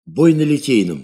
Бой на Литейном.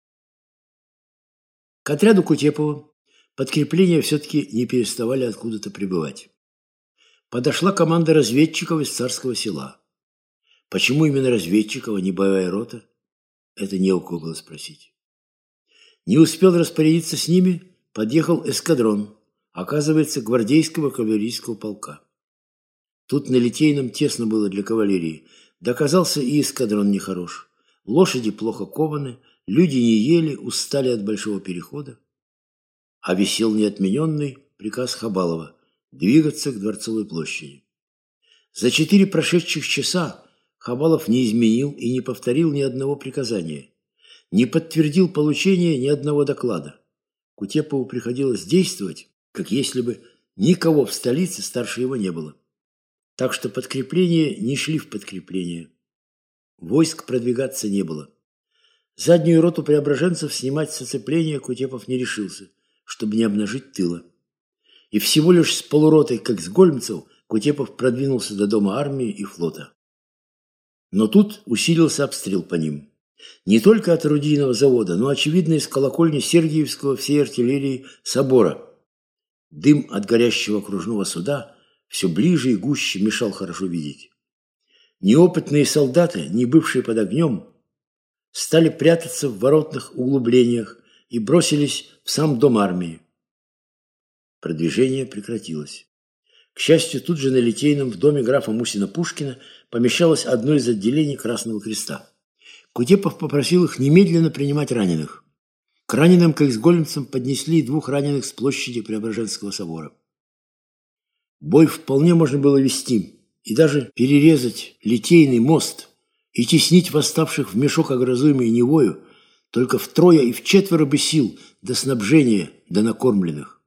К отряду Кутепова подкрепления все-таки не переставали откуда-то прибывать. Подошла команда разведчиков из Царского Села. Почему именно разведчиков, а не боевая рота? Это не у кого было спросить. Не успел распорядиться с ними, подъехал эскадрон, оказывается, гвардейского кавалерийского полка. Тут на Литейном тесно было для кавалерии. Доказался и эскадрон нехорош. Лошади плохо кованы, люди не ели, устали от большого перехода. А висел неотмененный приказ Хабалова двигаться к Дворцовой площади. За 4 прошедших часа Хабалов не изменил и не повторил ни одного приказания, не подтвердил получение ни одного доклада. Кутепову приходилось действовать, как если бы никого в столице старше его не было. Так что подкрепления не шли в подкрепление. Войск продвигаться не было. Заднюю роту преображенцев снимать с оцепления Кутепов не решился, чтобы не обнажить тыла. И всего лишь с полуротой, как с гольмцев, Кутепов продвинулся до дома армии и флота. Но тут усилился обстрел по ним. Не только от орудийного завода, но, очевидно, из колокольни Сергиевского всей артиллерии собора. Дым от горящего окружного суда все ближе и гуще мешал хорошо видеть. Неопытные солдаты, не бывшие под огнем, стали прятаться в воротных углублениях и бросились в сам дом армии. Продвижение прекратилось. К счастью, тут же на Литейном в доме графа Мусина-Пушкина помещалось одно из отделений Красного Креста. Кутепов попросил их немедленно принимать раненых. К раненым, как с гольмцем, поднесли 2 раненых с площади Преображенского собора. Бой вполне можно было вести и даже перерезать Литейный мост и теснить восставших в мешок огразуемой Невою только втрое и вчетверо бы сил до снабжения, до накормленных.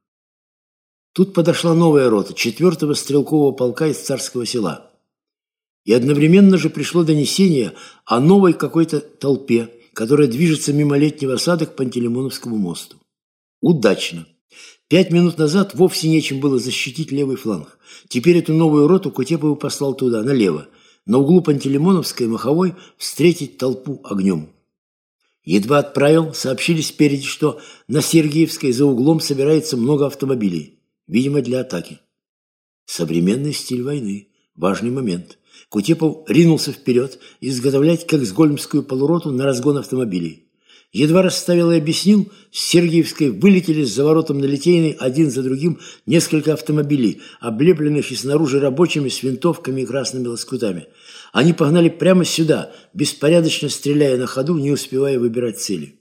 Тут подошла новая рота 4-го стрелкового полка из Царского Села. И одновременно же пришло донесение о новой какой-то толпе, которая движется мимо летнего сада к Пантелеймоновскому мосту. Удачно. 5 минут назад вовсе нечем было защитить левый фланг. Теперь эту новую роту Кутепову послал туда, налево, на углу Пантелеймоновской и Маховой, встретить толпу огнем. Едва отправил, сообщили спереди, что на Сергиевской за углом собирается много автомобилей, видимо, для атаки. Современный стиль войны, важный момент. Кутепов ринулся вперед, изготовлять как сгольмскую полуроту на разгон автомобилей. Едва расставил и объяснил, с Сергиевской вылетели с заворотом на Литейной один за другим несколько автомобилей, облепленных и снаружи рабочими с винтовками и красными лоскутами. Они погнали прямо сюда, беспорядочно стреляя на ходу, не успевая выбирать цели.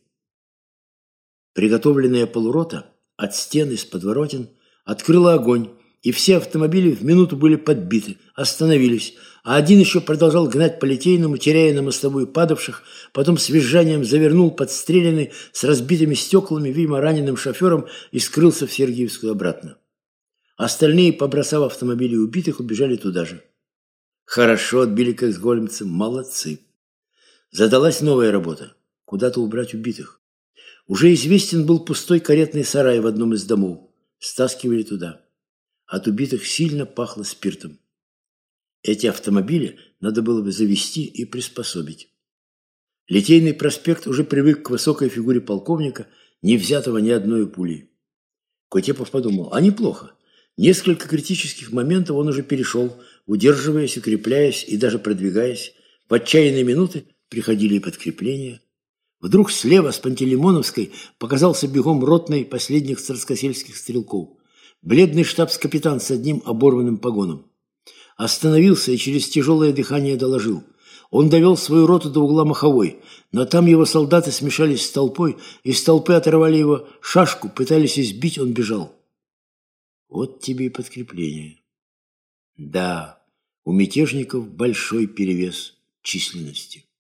Приготовленная полурота от стен из подворотен открыла огонь, и все автомобили в минуту были подбиты, остановились, а один еще продолжал гнать по Литейному, теряя на мостовую падавших, потом с визжанием завернул подстреленный с разбитыми стеклами, видимо, раненым шофером, и скрылся в Сергиевскую обратно. Остальные, побросав автомобили убитых, убежали туда же. Хорошо отбили как с гольмцем, молодцы. Задалась новая работа – куда-то убрать убитых. Уже известен был пустой каретный сарай в одном из домов. Стаскивали туда. От убитых сильно пахло спиртом. Эти автомобили надо было бы завести и приспособить. Литейный проспект уже привык к высокой фигуре полковника, не взятого ни одной пулей. Кутепов подумал, а неплохо. Несколько критических моментов он уже перешел, удерживаясь, укрепляясь и даже продвигаясь. В отчаянные минуты приходили и подкрепления. Вдруг слева с Пантелеймоновской показался бегом ротный последних царскосельских стрелков. Бледный штабс-капитан с одним оборванным погоном. Остановился и через тяжелое дыхание доложил. Он довел свою роту до угла Маховой, но там его солдаты смешались с толпой, из толпы оторвали его шашку, пытались избить, он бежал. Вот тебе и подкрепление. Да, у мятежников большой перевес численности.